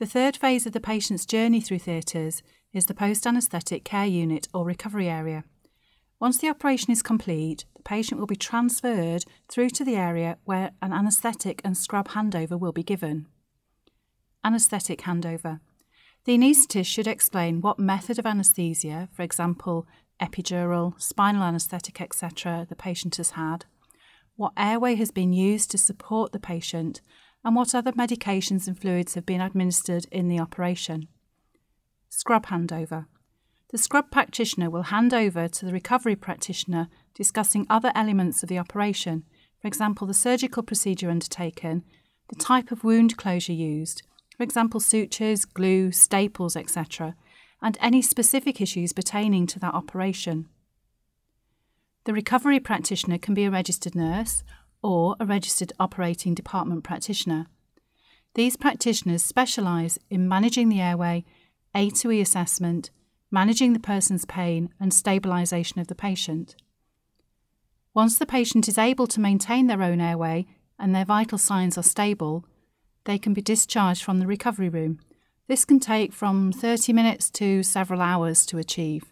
The third phase of the patient's journey through theatres is the post-anaesthetic care unit or recovery area. Once the operation is complete, the patient will be transferred through to the area where an anaesthetic and scrub handover will be given. Anaesthetic handover. The anaesthetist should explain what method of anaesthesia, for example, epidural, spinal anaesthetic, etc., the patient has had, what airway has been used to support the patient, and what other medications and fluids have been administered in the operation. Scrub handover. The scrub practitioner will hand over to the recovery practitioner discussing other elements of the operation, for example, the surgical procedure undertaken, the type of wound closure used, for example, sutures, glue, staples, etc., and any specific issues pertaining to that operation. The recovery practitioner can be a registered nurse or a registered operating department practitioner. These practitioners specialise in managing the airway, A to E assessment, managing the person's pain and stabilisation of the patient. Once the patient is able to maintain their own airway and their vital signs are stable, they can be discharged from the recovery room. This can take from 30 minutes to several hours to achieve.